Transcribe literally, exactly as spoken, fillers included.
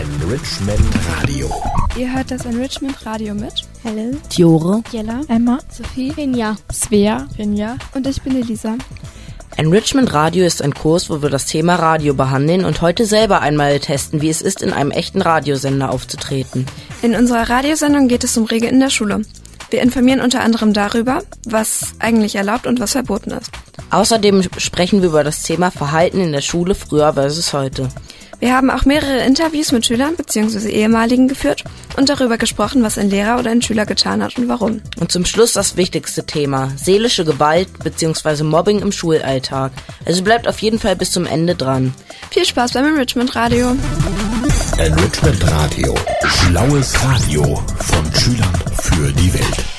Enrichment Radio. Ihr hört das Enrichment Radio mit Helen, Tiore, Jella, Emma, Sophie, Finja, Svea, Finja und ich bin Elisa. Enrichment Radio ist ein Kurs, wo wir das Thema Radio behandeln und heute selber einmal testen, wie es ist, in einem echten Radiosender aufzutreten. In unserer Radiosendung geht es um Regeln in der Schule. Wir informieren unter anderem darüber, was eigentlich erlaubt und was verboten ist. Außerdem sprechen wir über das Thema Verhalten in der Schule früher versus heute. Wir haben auch mehrere Interviews mit Schülern bzw. Ehemaligen geführt und darüber gesprochen, was ein Lehrer oder ein Schüler getan hat und warum. Und zum Schluss das wichtigste Thema, seelische Gewalt bzw. Mobbing im Schulalltag. Also bleibt auf jeden Fall bis zum Ende dran. Viel Spaß beim Enrichment Radio. Enrichment Radio. Schlaues Radio von Schülern für die Welt.